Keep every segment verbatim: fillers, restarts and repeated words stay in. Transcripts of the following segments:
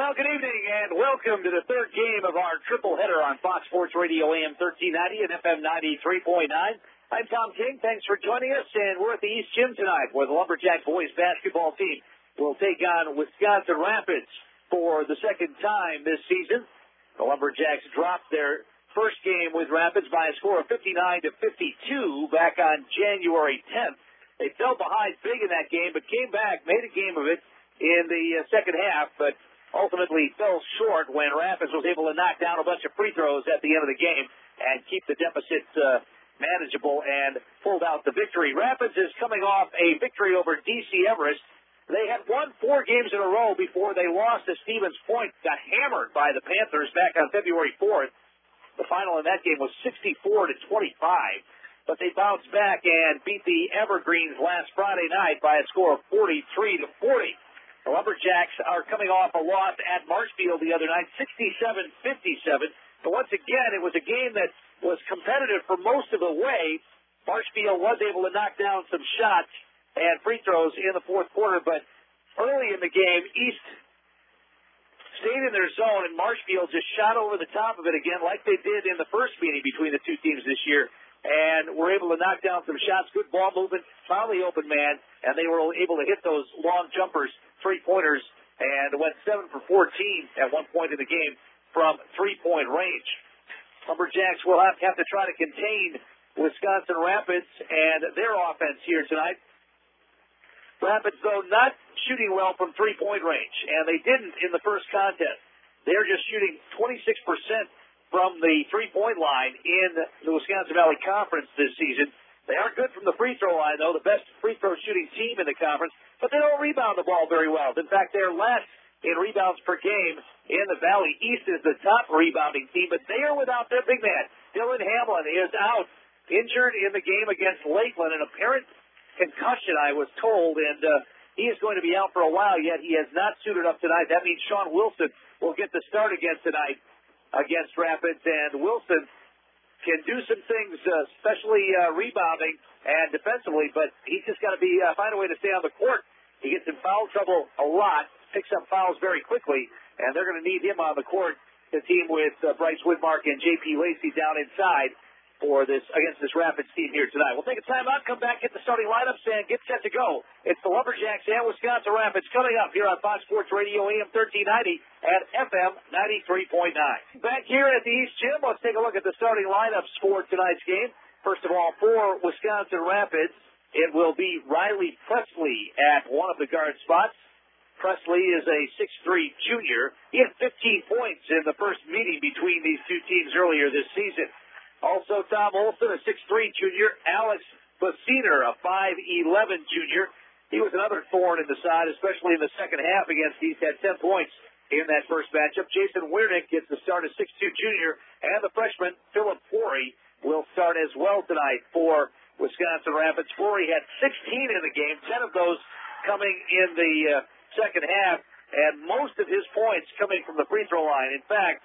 Well, good evening, and welcome to the third game of our triple header on Fox Sports Radio A M thirteen ninety and F M ninety-three point nine. I'm Tom King. Thanks for joining us, and we're at the East Gym tonight, where the Lumberjack boys basketball team will take on Wisconsin Rapids for the second time this season. The Lumberjacks dropped their first game with Rapids by a score of fifty-nine to fifty-two back on January tenth. They fell behind big in that game, but came back, made a game of it in the uh, second half, but ultimately fell short when Rapids was able to knock down a bunch of free throws at the end of the game and keep the deficit uh, manageable and pulled out the victory. Rapids is coming off a victory over D C Everest. They had won four games in a row before they lost to Stevens Point, got hammered by the Panthers back on February fourth. The final in that game was sixty-four to twenty-five, but they bounced back and beat the Evergreens last Friday night by a score of forty-three to forty. The Lumberjacks are coming off a loss at Marshfield the other night, sixty-seven fifty-seven. But once again, it was a game that was competitive for most of the way. Marshfield was able to knock down some shots and free throws in the fourth quarter, but early in the game, East stayed in their zone, and Marshfield just shot over the top of it again like they did in the first meeting between the two teams this year, and were able to knock down some shots, good ball movement, found the open man, and they were able to hit those long jumpers, three-pointers, and went seven for fourteen at one point in the game from three-point range. Lumberjacks will have, have to try to contain Wisconsin Rapids and their offense here tonight. Rapids, though, not shooting well from three-point range, and they didn't in the first contest. They're just shooting twenty-six percent from the three-point line in the Wisconsin Valley Conference this season. They are good from the free throw line, though, the best free throw shooting team in the conference, but they don't rebound the ball very well. In fact, they're last in rebounds per game in the Valley. East is the top rebounding team, but they are without their big man. Dylan Hamlin is out, injured in the game against Lakeland, an apparent concussion, I was told, and uh, he is going to be out for a while, yet he has not suited up tonight. That means Sean Wilson will get the start again tonight against Rapids, and Wilson can do some things, uh, especially uh, rebounding and defensively, but he's just got to be uh, find a way to stay on the court. He gets in foul trouble a lot, picks up fouls very quickly, and they're going to need him on the court, the team with uh, Bryce Widmark and J P Lacey down inside for this against this Rapids team here tonight. We'll take a timeout, come back, get the starting lineups, and get set to go. It's the Lumberjacks and Wisconsin Rapids coming up here on Fox Sports Radio A M thirteen ninety and F M ninety-three point nine. Back here at the East Gym, let's take a look at the starting lineups for tonight's game. First of all, for Wisconsin Rapids, it will be Riley Presley at one of the guard spots. Presley is a six three junior. He had fifteen points in the first meeting between these two teams earlier this season. Also, Tom Olson, a six three junior. Alex Basiner, a five eleven junior. He was another thorn in the side, especially in the second half against East. Had ten points in that first matchup. Jason Wiernick gets the start as six two junior. And the freshman, Philip Forey, will start as well tonight for Wisconsin Rapids. Forey had sixteen in the game, ten of those coming in the uh, second half, and most of his points coming from the free throw line. In fact,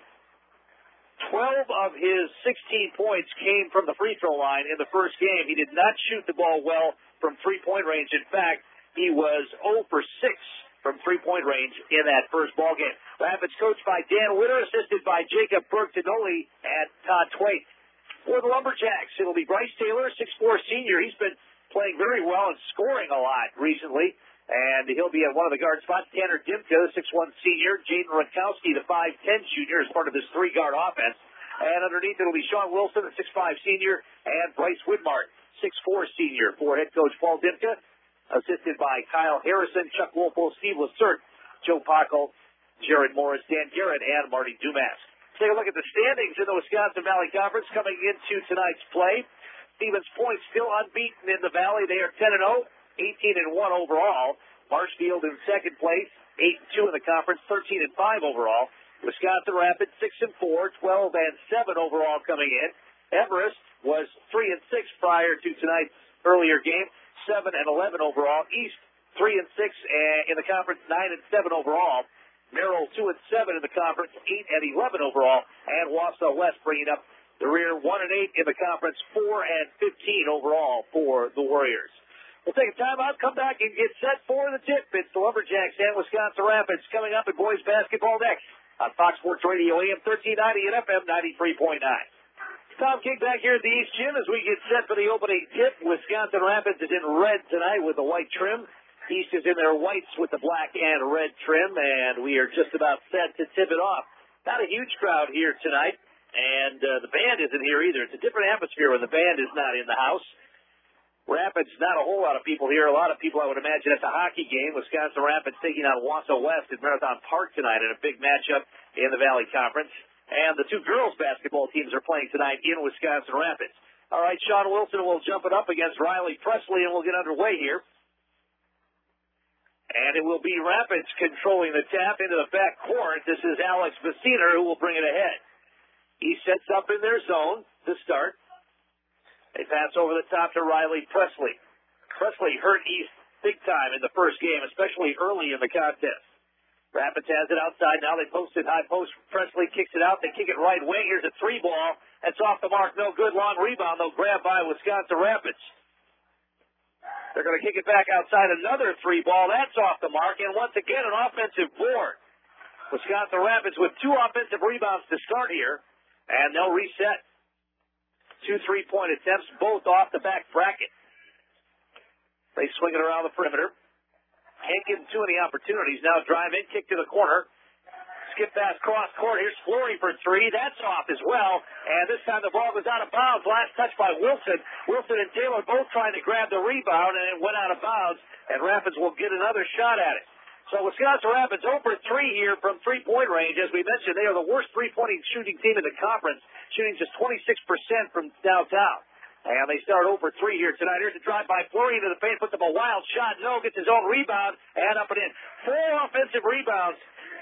twelve of his sixteen points came from the free throw line in the first game. He did not shoot the ball well from three-point range. In fact, he was zero for six from three-point range in that first ball game. Rapids coached by Dan Witter, assisted by Jacob Bertinoli and Todd Twait. For the Lumberjacks, it'll be Bryce Taylor, six four senior. He's been playing very well and scoring a lot recently, and he'll be at one of the guard spots. Tanner Dimka, the six one senior. Jaden Rutkowski, the five ten junior, as part of this three-guard offense. And underneath it'll be Sean Wilson, the six five senior, and Bryce Widmark, six four senior, for head coach Paul Dimka, assisted by Kyle Harrison, Chuck Wolfo, Steve Lacert, Joe Packel, Jared Morris, Dan Garrett, and Marty Dumas. Take a look at the standings in the Wisconsin Valley Conference coming into tonight's play. Stevens Point still unbeaten in the Valley. They are ten and oh, eighteen and one overall. Marshfield in second place, eight and two in the conference, thirteen and five overall. Wisconsin Rapids six and four, twelve and seven overall coming in. Everest was three and six prior to tonight's earlier game, seven and eleven overall. East three and six in the conference, nine and seven overall. Merrill two and seven in the conference, eight and eleven overall, and Wausau West bringing up the rear, one and eight in the conference, four and fifteen overall for the Warriors. We'll take a timeout, come back, and get set for the tip. It's the Lumberjacks and Wisconsin Rapids coming up in boys basketball next on Fox Sports Radio, A M thirteen ninety and F M ninety-three point nine. Tom King back here at the East Gym as we get set for the opening tip. Wisconsin Rapids is in red tonight with the white trim. East is in their whites with the black and red trim, and we are just about set to tip it off. Not a huge crowd here tonight, and uh, the band isn't here either. It's a different atmosphere when the band is not in the house. Rapids, not a whole lot of people here. A lot of people, I would imagine, at the hockey game. Wisconsin Rapids taking on Wausau West at Marathon Park tonight in a big matchup in the Valley Conference. And the two girls basketball teams are playing tonight in Wisconsin Rapids. All right, Sean Wilson will jump it up against Riley Presley, and we'll get underway here. And it will be Rapids controlling the tap into the back court. This is Alex Veciner who will bring it ahead. He sets up in their zone to start. They pass over the top to Riley Presley. Presley hurt East big time in the first game, especially early in the contest. Rapids has it outside. Now they post it high post. Presley kicks it out. They kick it right wing. Here's a three ball. That's off the mark. No good. Long rebound, though, grabbed by Wisconsin Rapids. They're going to kick it back outside. Another three ball. That's off the mark. And once again, an offensive board. Wisconsin Rapids with two offensive rebounds to start here. And they'll reset. Two three-point attempts, both off the back bracket. They swing it around the perimeter. Can't give them too many opportunities. Now drive in, kick to the corner. Skip pass cross court. Here's Flory for three. That's off as well. And this time the ball goes out of bounds. Last touch by Wilson. Wilson and Taylor both trying to grab the rebound, and it went out of bounds. And Rapids will get another shot at it. So Wisconsin Rapids zero for three here from three-point range. As we mentioned, they are the worst three-point shooting team in the conference, shooting just twenty-six percent from downtown. And they start zero for three here tonight. Here's a drive by Flory into the paint, puts up a wild shot. No, gets his own rebound, and up and in. Four offensive rebounds.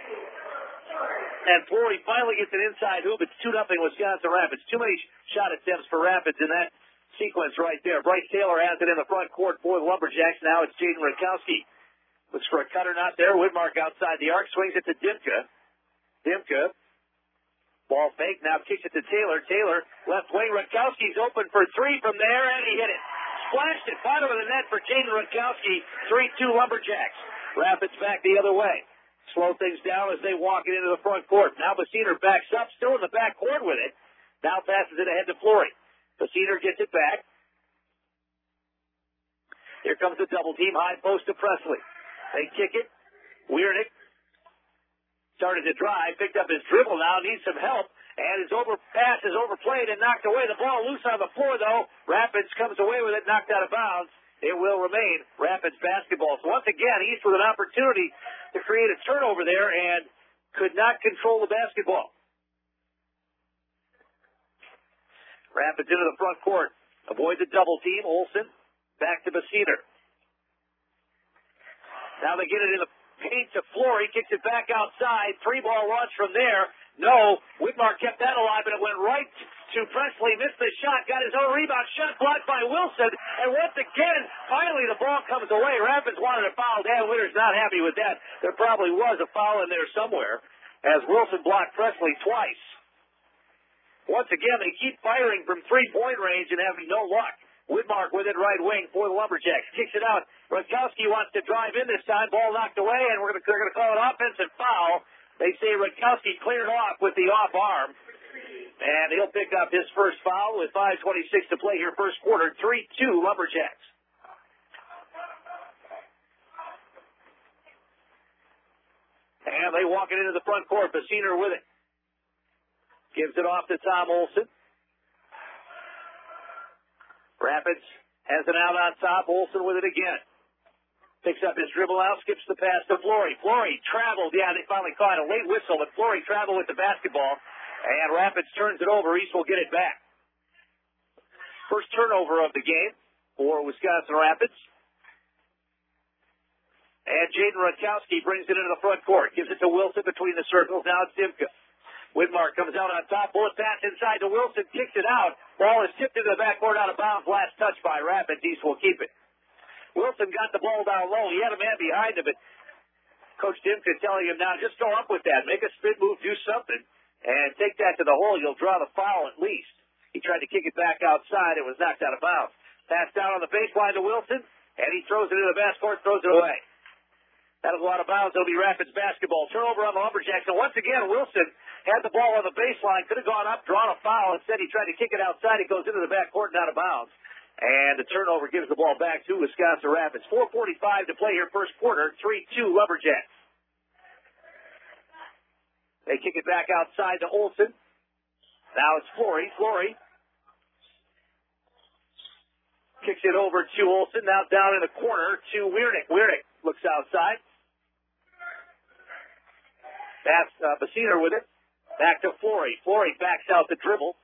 And Flory finally gets an inside hoop. It's two nothing Wisconsin Rapids. Too many shot attempts for Rapids in that sequence right there. Bryce Taylor has it in the front court for the Lumberjacks. Now it's Jaden Rutkowski. Looks for a cutter, not there. Whitmark outside the arc, swings it to Dimka. Dimka, ball fake, now kicks it to Taylor. Taylor, left wing, Rutkowski's open for three from there, and he hit it. Splashed it, bottom of the net for Jaden Rutkowski. three two Lumberjacks. Rapids back the other way. Slow things down as they walk it into the front court. Now Veciner backs up, still in the back court with it. Now passes it ahead to Flory. Veciner gets it back. Here comes the double team, high post to Presley. They kick it. Wiernick started to drive, picked up his dribble now, needs some help, and his over pass is overplayed and knocked away. The ball loose on the floor, though. Rapids comes away with it, knocked out of bounds. It will remain Rapids basketball. So once again, East with an opportunity to create a turnover there and could not control the basketball. Rapids into the front court. Avoid the double team. Olsen back to Veciner. Now they get it in the paint to Flory, kicks it back outside. Three ball launch from there. No, Whitmark kept that alive, and it went right to Presley. Missed the shot, got his own rebound. Shot blocked by Wilson. And once again, finally the ball comes away. Rapids wanted a foul. Dan Witter's not happy with that. There probably was a foul in there somewhere as Wilson blocked Presley twice. Once again, they keep firing from three-point range and having no luck. Whitmark with it right wing for the Lumberjacks. Kicks it out. Rutkowski wants to drive in this time. Ball knocked away, and we're gonna, they're going to call an offensive foul. They say Rutkowski cleared off with the off arm. And he'll pick up his first foul with five twenty-six to play here first quarter. three two Lumberjacks. And they walk it into the front court. Veciner with it. Gives it off to Tom Olsen. Rapids has it out on top. Olsen with it again. Picks up his dribble out, skips the pass to Flory. Flory traveled. Yeah, they finally caught a late whistle, but Flory traveled with the basketball. And Rapids turns it over. East will get it back. First turnover of the game for Wisconsin Rapids. And Jaden Rutkowski brings it into the front court. Gives it to Wilson between the circles. Now it's Dimka. Whitmark comes out on top. Bullet pass inside to Wilson. Kicks it out. Ball is tipped into the backcourt out of bounds. Last touch by Rapids. East will keep it. Wilson got the ball down low. He had a man behind him, but Coach Dimka telling him now, just go up with that. Make a spin move. Do something. And take that to the hole. You'll draw the foul at least. He tried to kick it back outside. It was knocked out of bounds. Pass down on the baseline to Wilson. And he throws it into the backcourt, throws it away. That'll go out of bounds. It'll be Rapids basketball. Turnover on the Lumberjacks. And once again, Wilson had the ball on the baseline. Could have gone up, drawn a foul. Instead, he tried to kick it outside. It goes into the backcourt and out of bounds. And the turnover gives the ball back to Wisconsin Rapids. four forty-five to play here first quarter. three two Lumberjacks. They kick it back outside to Olsen. Now it's Flory. Flory kicks it over to Olsen. Now down in the corner to Wiernick. Wiernick looks outside. That's uh, Bassiner with it. Back to Flory. Flory backs out the dribble.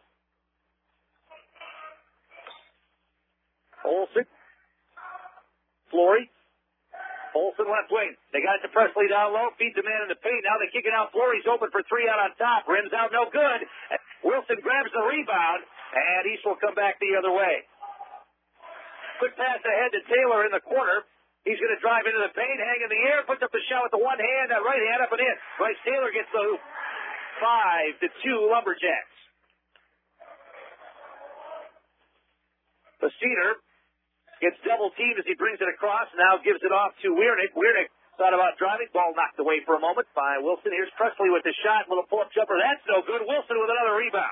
Olsen. Flory. Olsen left wing. They got it to Presley down low. Feeds the man in the paint. Now they kick it out. Flory's open for three out on top. Rims out. No good. Wilson grabs the rebound. And East will come back the other way. Quick pass ahead to Taylor in the corner. He's going to drive into the paint. Hang in the air. Puts up the shot with the one hand. That right hand up and in. Bryce Taylor gets the hoop. Five to two Lumberjacks. Bassiner gets double teamed as he brings it across. Now gives it off to Wiernick. Wiernick thought about driving. Ball knocked away for a moment by Wilson. Here's Presley with the shot. Little pull-up jumper. That's no good. Wilson with another rebound.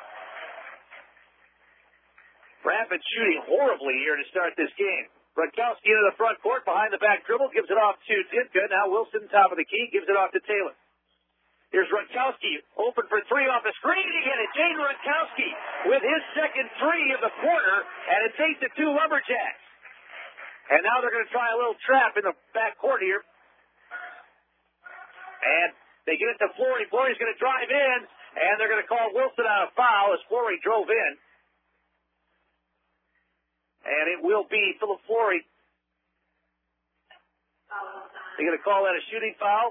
Rapids shooting horribly here to start this game. Rutkowski into the front court. Behind the back dribble. Gives it off to Dimka. Now Wilson, top of the key. Gives it off to Taylor. Here's Rutkowski. Open for three off the screen. He get it. Jane Rutkowski with his second three of the quarter. And it's eight to two Lumberjacks. And now they're going to try a little trap in the back court here. And they get it to Flory. Flory's going to drive in, and they're going to call Wilson on a foul as Flory drove in. And it will be Philip Flory. They're going to call that a shooting foul.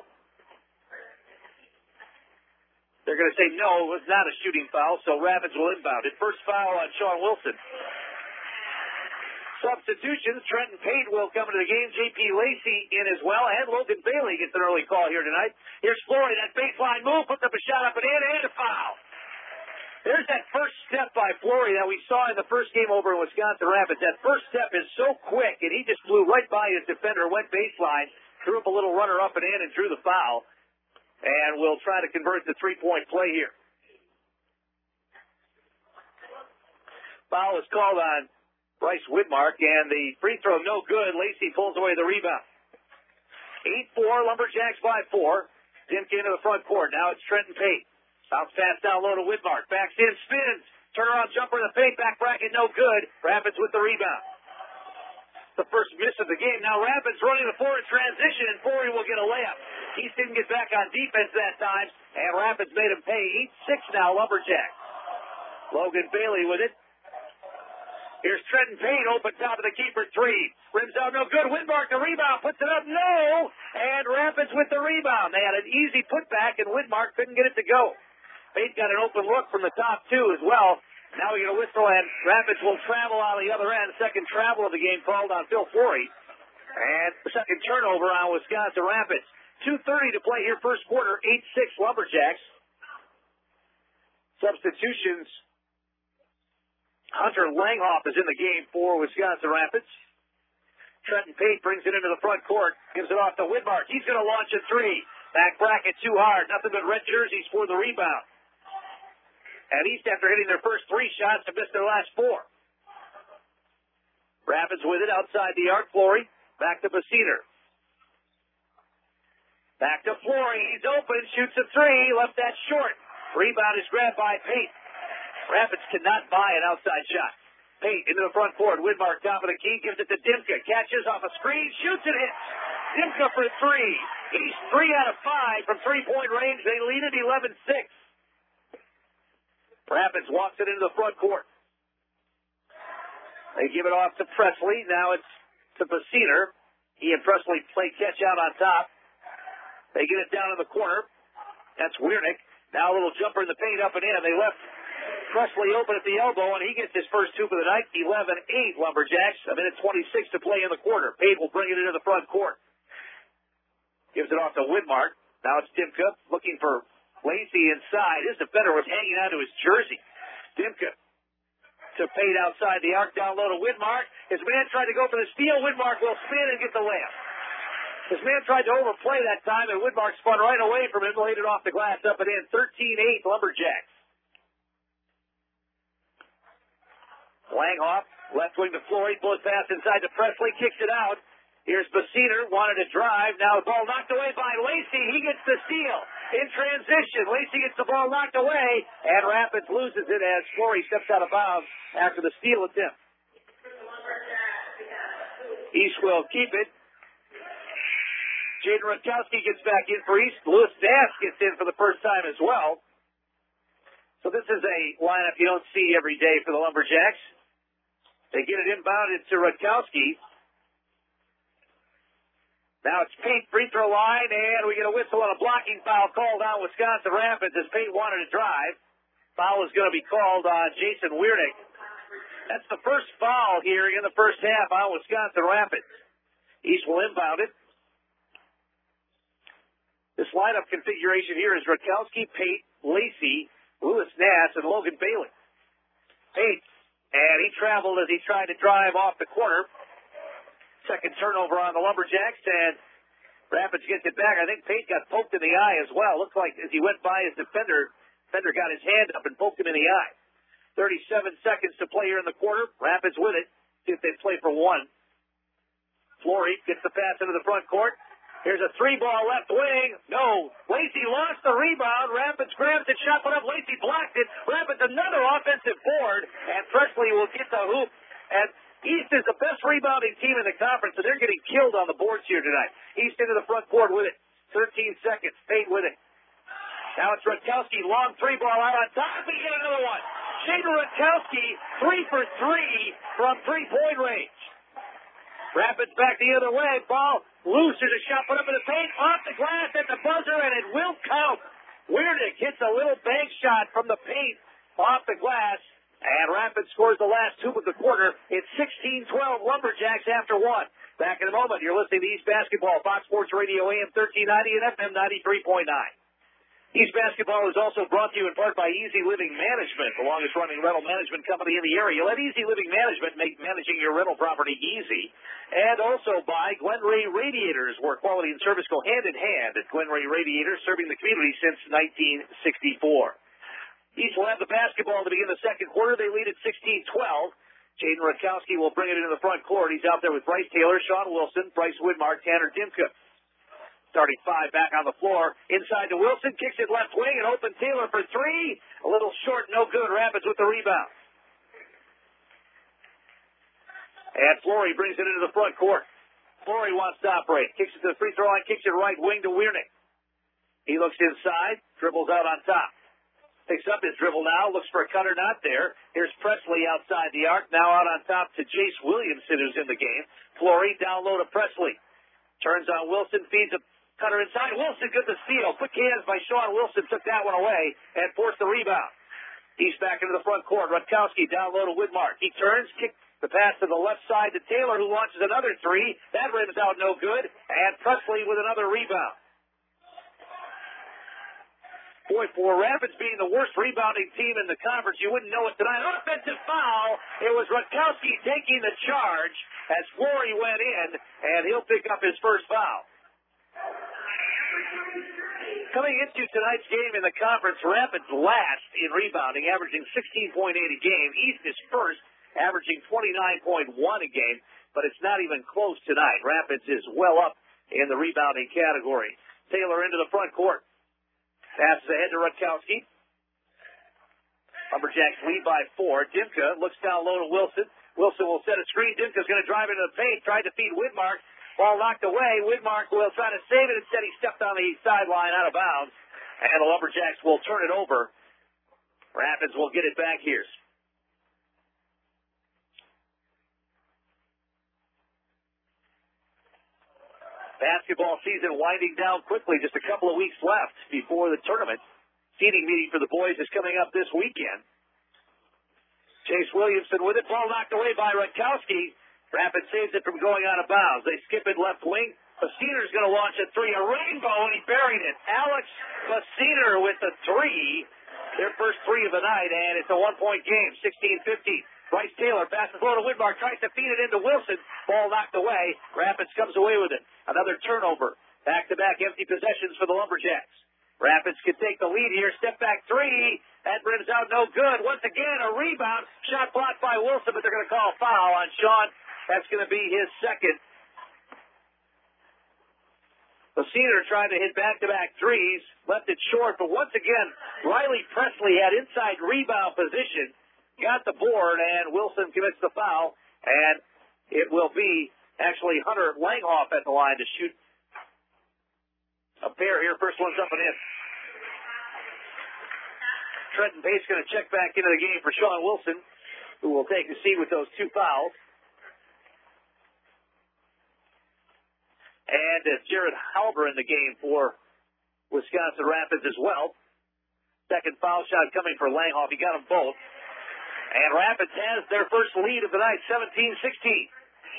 They're going to say no, it was not a shooting foul, so Rapids will inbound it. First foul on Sean Wilson. Substitutions, Trenton Pate will come into the game. J P Lacey in as well, and Logan Bailey gets an early call here tonight. Here's Flory, that baseline move, puts up a shot up and in, and a foul. There's that first step by Flory that we saw in the first game over in Wisconsin Rapids. That first step is so quick, and he just flew right by his defender, went baseline, threw up a little runner up and in, and drew the foul. And we'll try to convert the three-point play here. Foul is called on Bryce Widmark, and the free throw no good. Lacey pulls away the rebound. eight four, Lumberjacks by four. Dimka into the front court. Now it's Trenton Pate. Bounce pass down low to Widmark. Backs in, spins. Turnaround jumper in the paint. Back bracket no good. Rapids with the rebound. The first miss of the game. Now Rapids running the forward transition, and Flory will get a layup. East didn't get back on defense that time, and Rapids made him pay. eight six now, Lumberjacks. Logan Bailey with it. Here's Trenton Payne, open top of the key for three. Rims out, no good. Widmark, the rebound, puts it up, no! And Rapids with the rebound. They had an easy putback, and Widmark couldn't get it to go. Payne got an open look from the top two as well. Now we get a whistle, and Rapids will travel on the other end. Second travel of the game called on Phil Flory. And second turnover on Wisconsin Rapids. two thirty to play here first quarter, eight six Lumberjacks. Substitutions. Hunter Langhoff is in the game for Wisconsin Rapids. Trenton Pate brings it into the front court, gives it off to Widmark. He's going to launch a three. Back bracket too hard. Nothing but red jerseys for the rebound. And East, after hitting their first three shots, have missed their last four. Rapids with it outside the arc. Flory back to Bassiner. Back to Flory. He's open, shoots a three, left that short. Rebound is grabbed by Pate. Rapids cannot buy an outside shot. Pate into the front court. Widmark top of the key, gives it to Dimka. Catches off a screen, shoots and hits. Dimka for three. East three out of five from three-point range. They lead it eleven six. Rapids walks it into the front court. They give it off to Presley. Now it's to Bassiner. He and Presley play catch out on top. They get it down in the corner. That's Wiernick. Now a little jumper in the paint up and in. They left Presley open at the elbow, and he gets his first two for the night. eleven eight Lumberjacks. A minute twenty-six to play in the quarter. Pate will bring it into the front court. Gives it off to Widmark. Now it's Dimka looking for Lacey inside. His defender was hanging onto his jersey. Dimka to Pate outside the arc, down low to Widmark. His man tried to go for the steal. Widmark will spin and get the layup. His man tried to overplay that time, and Widmark spun right away from him, laid it off the glass, up and in. thirteen eight Lumberjacks. Langhoff, left wing to Flory, bullet pass inside to Presley, kicks it out. Here's Basiner, wanted to drive. Now the ball knocked away by Lacey. He gets the steal. In transition, Lacey gets the ball knocked away, and Rapids loses it as Flory steps out of bounds after the steal attempt. East will keep it. Jaden Rutkowski gets back in for East. Lewis Nass gets in for the first time as well. So this is a lineup you don't see every day for the Lumberjacks. They get it inbounded to Rutkowski. Now it's Pate free throw line, and we get a whistle on a blocking foul called on Wisconsin Rapids as Pate wanted to drive. Foul is going to be called on Jason Wiernick. That's the first foul here in the first half on Wisconsin Rapids. East will inbound it. This lineup configuration here is Rutkowski, Pate, Lacey, Lewis Nass, and Logan Bailey. Pate, and he traveled as he tried to drive off the corner. Second turnover on the Lumberjacks, and Rapids gets it back. I think Pate got poked in the eye as well. Looked like as he went by his defender, defender got his hand up and poked him in the eye. thirty-seven seconds to play here in the quarter. Rapids with it. See if they play for one. Flory gets the pass into the front court. Here's a three ball left wing. No. Lacey lost the rebound. Rapids grabs it, shot put up. Lacey blocked it. Rapids another offensive board, and Presley will get the hoop. And East is the best rebounding team in the conference, and they're getting killed on the boards here tonight. East into the front court with it. thirteen seconds. Pate with it. Now it's Rutkowski. Long three ball out on top. We get another one. Jaden Rutkowski, three for three from three-point range. Rapids back the other way. Ball loose. There's a shot put up in the paint. Off the glass at the buzzer, and it will count. Wiernick hits a little bank shot from the paint off the glass. And Rapids scores the last two of the quarter. It's sixteen twelve Lumberjacks after one. Back in a moment. You're listening to East Basketball, Fox Sports Radio, A M thirteen ninety and F M ninety-three point nine. East Basketball is also brought to you in part by Easy Living Management, the longest running rental management company in the area. Let Easy Living Management make managing your rental property easy. And also by Glen Ray Radiators, where quality and service go hand in hand at Glen Ray Radiators, serving the community since nineteen sixty-four. East will have the basketball to begin the second quarter. They lead at sixteen twelve. Jaden Rutkowski will bring it into the front court. He's out there with Bryce Taylor, Sean Wilson, Bryce Widmark, Tanner Dimka. Starting five back on the floor. Inside to Wilson, kicks it left wing, and open Taylor for three. A little short, no good. Rapids with the rebound. And Flory brings it into the front court. Flory wants to operate. Kicks it to the free throw line, kicks it right wing to Wiernick. He looks inside, dribbles out on top. Picks up his dribble now, looks for a cutter, not there. Here's Presley outside the arc, now out on top to Jace Williamson, who's in the game. Flory down low to Presley. Turns on Wilson, feeds a cutter inside. Wilson gets the steal. Quick hands by Sean Wilson, took that one away and forced the rebound. He's back into the front court. Rutkowski down low to Widmark. He turns, kicks the pass to the left side to Taylor, who launches another three. That rims out no good. And Presley with another rebound. Boy, for Rapids being the worst rebounding team in the conference, you wouldn't know it tonight. Offensive foul. It was Rutkowski taking the charge as Flory went in, and he'll pick up his first foul. Coming into tonight's game in the conference, Rapids last in rebounding, averaging sixteen point eight a game. East is first, averaging twenty-nine point one a game, but it's not even close tonight. Rapids is well up in the rebounding category. Taylor into the front court. Passes ahead to Rutkowski. Lumberjacks lead by four. Dimka looks down low to Wilson. Wilson will set a screen. Dimka's going to drive into the paint. Tried to feed Widmark. Ball knocked away. Widmark will try to save it. Instead, he stepped on the sideline out of bounds. And the Lumberjacks will turn it over. Rapids will get it back here. Basketball season winding down quickly. Just a couple of weeks left before the tournament. Seeding meeting for the boys is coming up this weekend. Chase Williamson with it. Ball knocked away by Rutkowski. Rapids saves it from going out of bounds. They skip it left wing. Bassiner's going to launch a three. A rainbow, and he buried it. Alex Bassiner with the three. Their first three of the night, and it's a one-point game. sixteen fifteen. Bryce Taylor passes low to Widmark, tries to feed it into Wilson. Ball knocked away. Rapids comes away with it. Another turnover. Back-to-back empty possessions for the Lumberjacks. Rapids can take the lead here. Step back three. That rims out no good. Once again, a rebound. Shot blocked by Wilson, but they're going to call a foul on Sean. That's going to be his second. Cedar tried to hit back-to-back threes, left it short, but once again, Riley Presley had inside rebound position, got the board, and Wilson commits the foul, and it will be actually Hunter Langhoff at the line to shoot a pair here. First one's up and in. Trenton Pace going to check back into the game for Sean Wilson, who will take a seat with those two fouls. And uh, Jared Halber in the game for Wisconsin Rapids as well. Second foul shot coming for Langhoff. He got them both. And Rapids has their first lead of the night, seventeen sixteen.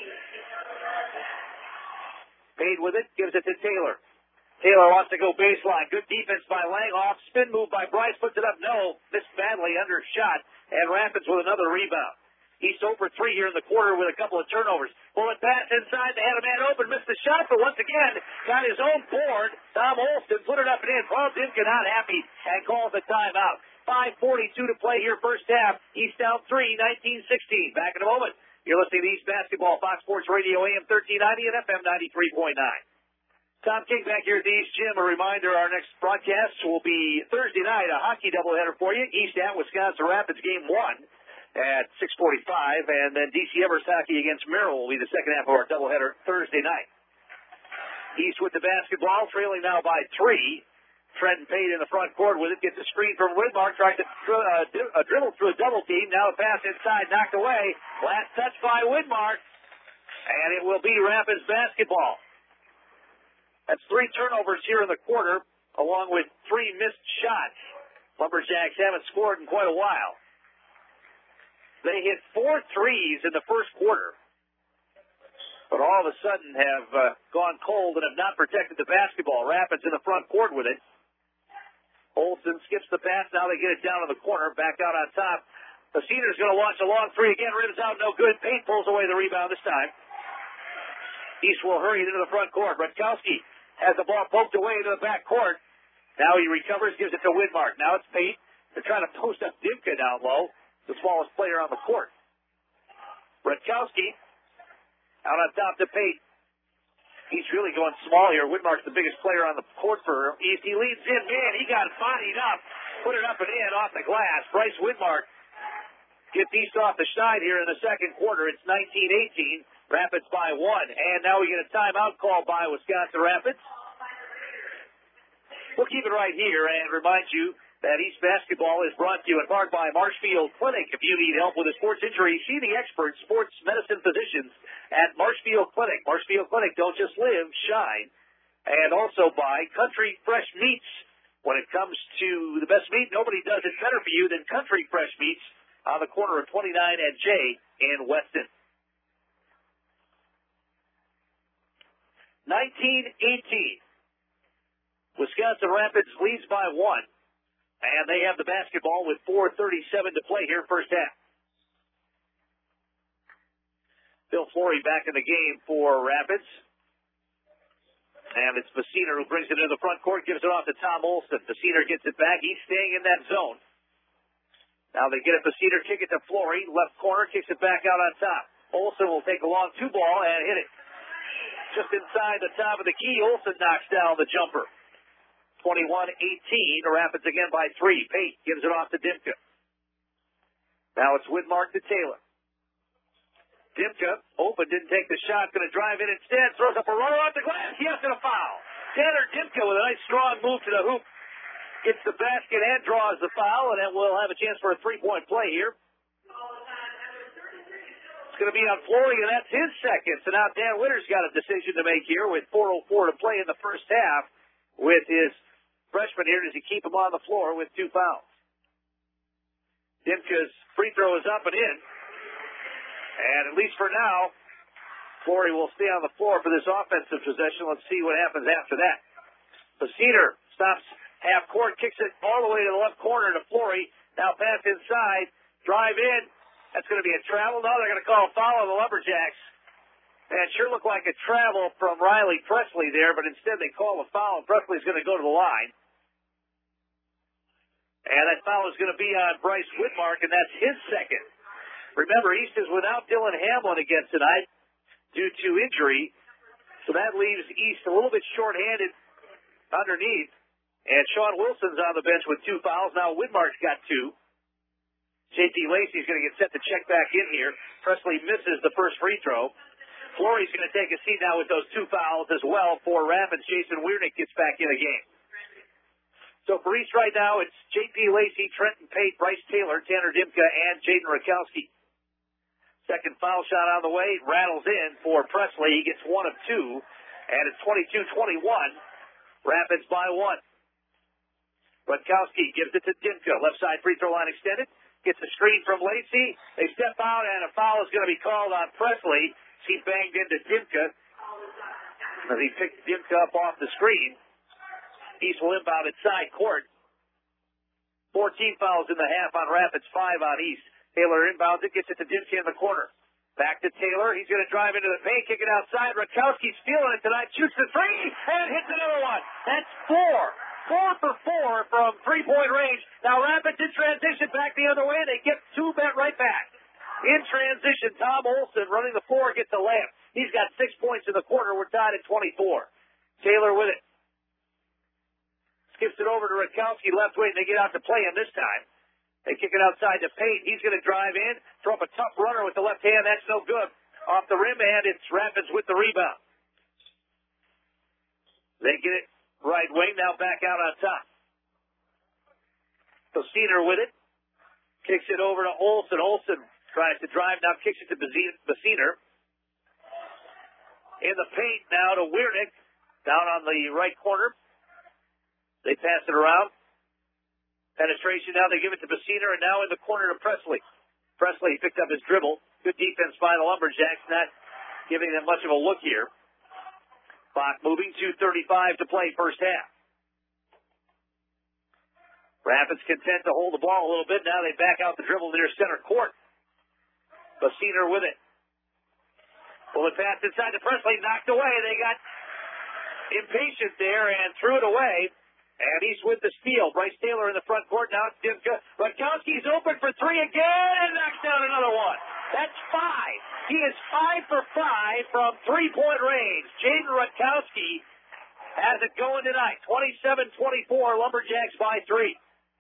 Paid with it, gives it to Taylor. Taylor wants to go baseline. Good defense by Langhoff. Spin move by Bryce, puts it up. No, missed badly, undershot. And Rapids with another rebound. He's zero for three here in the quarter with a couple of turnovers. Bullet pass inside. They had a man open. Missed the shot, but once again, got his own board. Tom Olson put it up and in. Paul Dimka not happy and calls a timeout. five forty-two to play here first half. East down three, nineteen sixteen. Back in a moment. You're listening to East Basketball, Fox Sports Radio, A M thirteen ninety and F M ninety-three point nine. Tom King back here at the East Gym. A reminder, our next broadcast will be Thursday night, a hockey doubleheader for you. East at Wisconsin Rapids game one at six forty-five, and then D C Evers hockey against Merrill will be the second half of our doubleheader Thursday night. East with the basketball, trailing now by three. Trenton Pate in the front court with it, gets a screen from Widmark, tries to dri- uh, di- uh, dribble through a double team. Now a pass inside, knocked away. Last touch by Widmark, and it will be Rapids basketball. That's three turnovers here in the quarter, along with three missed shots. Lumberjacks haven't scored in quite a while. They hit four threes in the first quarter, but all of a sudden have uh, gone cold and have not protected the basketball. Rapids in the front court with it. Olsen skips the pass. Now they get it down to the corner. Back out on top. The Cedars going to launch a long three again. Rims out, no good. Payne pulls away the rebound this time. East will hurry it into the front court. Rutkowski has the ball poked away into the back court. Now he recovers, gives it to Widmark. Now it's Pate. They're trying to post up Dimka down low, the smallest player on the court. Rutkowski out on top to Pate. He's really going small here. Widmark's the biggest player on the court for East. He leads in. Man, he got bodied up. Put it up and in off the glass. Bryce Widmark gets East off the schneid here in the second quarter. It's nineteen eighteen. Rapids by one. And now we get a timeout call by Wisconsin Rapids. We'll keep it right here and remind you that East Basketball is brought to you in part by Marshfield Clinic. If you need help with a sports injury, see the expert sports medicine physicians at Marshfield Clinic. Marshfield Clinic, don't just live, shine. And also by Country Fresh Meats. When it comes to the best meat, nobody does it better for you than Country Fresh Meats on the corner of twenty-nine and J in Weston. nineteen eighteen. Wisconsin Rapids leads by one. And they have the basketball with four thirty-seven to play here first half. Bill Flory back in the game for Rapids. And it's Veciner who brings it into the front court, gives it off to Tom Olson. Veciner gets it back. He's staying in that zone. Now they get it. Veciner, kick it to Flory. Left corner, kicks it back out on top. Olson will take a long two ball and hit it. Just inside the top of the key, Olson knocks down the jumper. twenty-one eighteen, Rapids again by three. Pate gives it off to Dimka. Now it's Widmark to Taylor. Dimka, open, didn't take the shot, going to drive in instead, throws up a runner off the glass. Yes, and a foul. Tanner Dimka with a nice strong move to the hoop. Gets the basket and draws the foul, and then we'll have a chance for a three-point play here. It's going to be on Flory, and that's his second. So now Dan Witter's got a decision to make here with four oh four to play in the first half with his freshman here. Does he keep him on the floor with two fouls? Dimka's free throw is up and in. And at least for now, Flory will stay on the floor for this offensive possession. Let's see what happens after that. Veciner stops half court, kicks it all the way to the left corner to Flory. Now pass inside, drive in, That's going to be a travel. No, they're going to call a foul on the Lumberjacks. And it sure looked like a travel from Riley Presley there, but instead they call a foul, and Presley's going to go to the line. And that foul is going to be on Bryce Whitmark, and that's his second. Remember, East is without Dylan Hamlin again tonight due to injury. So that leaves East a little bit shorthanded underneath. And Sean Wilson's on the bench with two fouls. Now Whitmark's got two. J P Lacey's going to get set to check back in here. Presley misses the first free throw. Flory's going to take a seat now with those two fouls as well for Rapids. Jason Wiernick gets back in the game. So for East right now, it's J P Lacey, Trenton Pate, Bryce Taylor, Tanner Dimka, and Jaden Rakowski. Second foul shot on the way, rattles in for Presley. He gets one of two, and it's twenty-two twenty-one. Rapids by one. Rakowski gives it to Dimka. Left side free throw line extended. Gets a screen from Lacey. They step out, and a foul is going to be called on Presley. He banged into Dimka. As he picked Dimka up off the screen. East will inbound at side court. fourteen fouls in the half on Rapids, five on East. Taylor inbounds it, gets it to Dimka in the corner. Back to Taylor. He's going to drive into the paint, kick it outside. Rakowski's feeling it tonight. Shoots the three and hits another one. That's four. Four for four from three-point range. Now Rapids in transition back the other way. They get two bet right back. In transition, Tom Olson running the floor gets a layup. He's got six points in the quarter. We're tied at twenty-four. Taylor with it. Skips it over to Rakowski left wing. They get out to play him this time. They kick it outside to Pate. He's going to drive in, throw up a tough runner with the left hand. That's no good. Off the rim, and it's Rapids with the rebound. They get it right wing, now back out on top. So Cedar with it. Kicks it over to Olson. Olson tries to drive, now kicks it to Basiner. In the paint now to Wiernick. Down on the right corner. They pass it around. Penetration now, they give it to Basiner, and now in the corner to Presley. Presley picked up his dribble. Good defense by the Lumberjacks, not giving them much of a look here. Clock moving, two thirty-five to play first half. Rapids content to hold the ball a little bit. Now they back out the dribble near center court. Basiner with it. Well, the pass inside to Presley, knocked away. They got impatient there and threw it away. And he's with the steal. Bryce Taylor in the front court. Now it's Dimka. Rakowski's open for three again and knocks down another one. That's five. He is five for five from three-point range. Jaden Rakowski has it going tonight. twenty-seven twenty-four, Lumberjacks by three.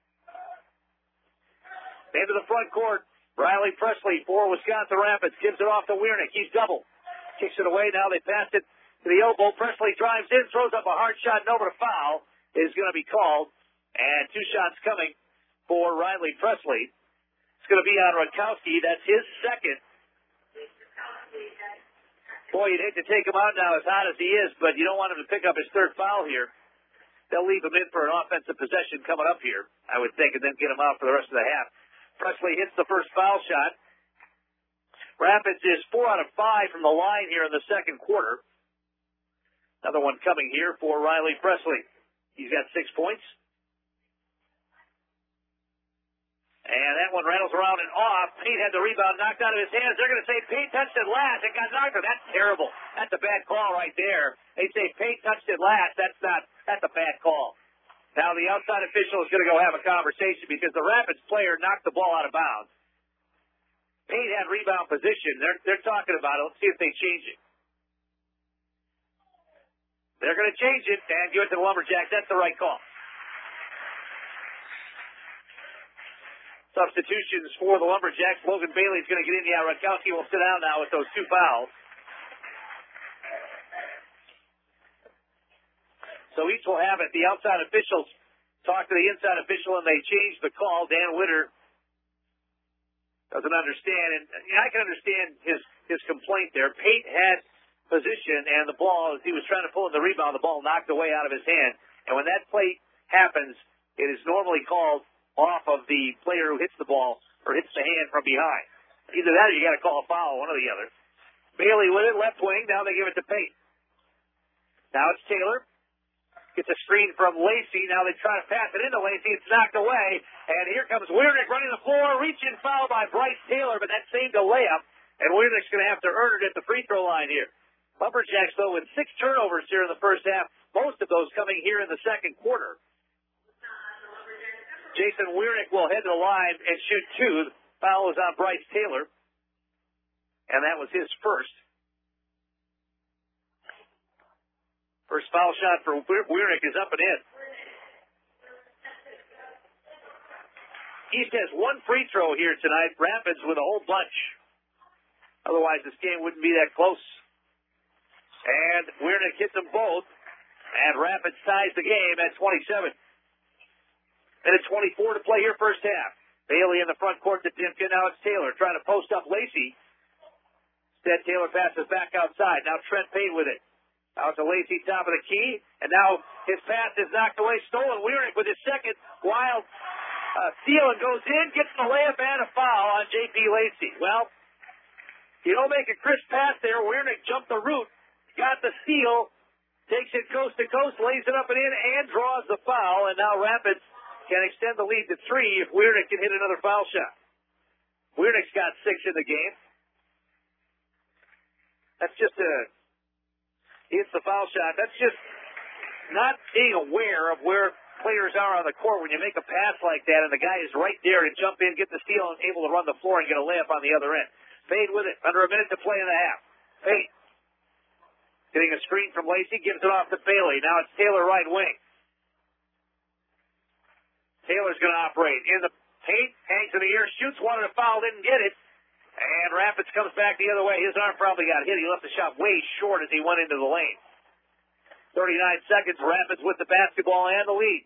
Into the front court. Riley Presley for Wisconsin Rapids. Gives it off to Wiernick. He's double. Kicks it away. Now they pass it to the elbow. Presley drives in, throws up a hard shot, and over to foul is going to be called. And two shots coming for Riley Presley. It's going to be on Rakowski. That's his second. Boy, you'd hate to take him out now as hot as he is, but you don't want him to pick up his third foul here. They'll leave him in for an offensive possession coming up here, I would think, and then get him out for the rest of the half. Presley hits the first foul shot. Rapids is four out of five from the line here in the second quarter. Another one coming here for Riley Presley. He's got six points. And that one rattles around and off. Pate had the rebound knocked out of his hands. They're going to say Pate touched it last. It got knocked out. That's terrible. That's a bad call right there. They say Pate touched it last. That's not, that's a bad call. Now the outside official is going to go have a conversation because the Rapids player knocked the ball out of bounds. Pate had rebound position. They're, they're talking about it. Let's see if they change it. They're going to change it and give it to the Lumberjacks. That's the right call. Substitutions for the Lumberjacks. Logan Bailey's going to get in. Yeah, Rakowski will sit down now with those two fouls. So each will have it. The outside officials talk to the inside official, and they change the call. Dan Witter doesn't understand, and I can understand his, his complaint there. Pate had position, and the ball, as he was trying to pull in the rebound, the ball knocked away out of his hand. And when that play happens, it is normally called off of the player who hits the ball or hits the hand from behind. Either that or you got to call a foul, one or the other. Bailey with it, left wing. Now they give it to Pate. Now it's Taylor. Gets a screen from Lacey. Now they try to pass it into Lacey. It's knocked away. And here comes Wiernick running the floor. Reaching foul by Bryce Taylor, but that saved a layup. And Wiernick's going to have to earn it at the free throw line here. Lumberjacks, though, with six turnovers here in the first half. Most of those coming here in the second quarter. Jason Wiernick will head to the line and shoot two. The foul is on Bryce Taylor. And that was his first. First foul shot for Wiernick is up and in. East has one free throw here tonight. Rapids with a whole bunch. Otherwise, this game wouldn't be that close. And Wiernick hits them both. And Rapids ties the game at twenty-seven. Minute twenty-four to play here first half. Bailey in the front court to Dimka. Now it's Taylor trying to post up Lacey. Instead, Taylor passes back outside. Now Trent Payne with it. Out to Lacey, top of the key, and now his pass is knocked away, stolen. Wiernick with his second wild uh, steal and goes in, gets the layup and a foul on J P. Lacey. Well, you don't make a crisp pass there. Wiernick jumped the route, got the steal, takes it coast to coast, lays it up and in, and draws the foul, and now Rapids can extend the lead to three if Wiernick can hit another foul shot. Wiernick's got six in the game. That's just a... It's the foul shot. That's just not being aware of where players are on the court when you make a pass like that and the guy is right there to jump in, get the steal, and able to run the floor and get a layup on the other end. Fade with it. Under a minute to play in the half. Fade. Getting a screen from Lacey, gives it off to Bailey. Now it's Taylor right wing. Taylor's going to operate. In the paint, hangs in the air, shoots, wanted a foul, didn't get it. And Rapids comes back the other way. His arm probably got hit. He left the shot way short as he went into the lane. thirty-nine seconds. Rapids with the basketball and the lead.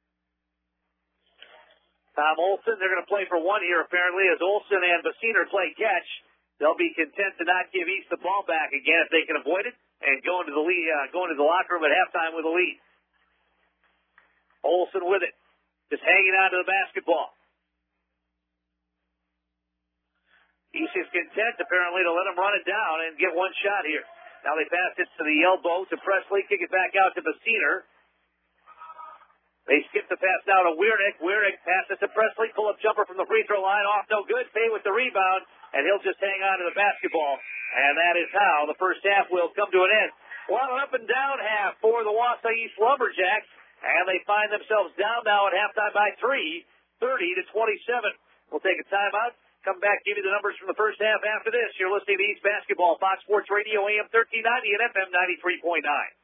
Tom Olson, they're going to play for one here apparently as Olson and Basiner play catch. They'll be content to not give East the ball back again if they can avoid it and go into the lead, uh, go into the locker room at halftime with a lead. Olson with it. Just hanging on to the basketball. East is content, apparently, to let him run it down and get one shot here. Now they pass it to the elbow to Presley, kick it back out to Basiner. They skip the pass now to Wiernick. Wiernick passes to Presley, pull-up jumper from the free throw line, off no good. Fay with the rebound, and he'll just hang on to the basketball. And that is how the first half will come to an end. Well, an up and down half for the Wausau East Lumberjacks, and they find themselves down now at halftime by three, thirty to twenty-seven. We'll take a timeout. Come back, give you the numbers from the first half after this. You're listening to East Basketball, Fox Sports Radio, A M thirteen ninety and F M ninety-three point nine.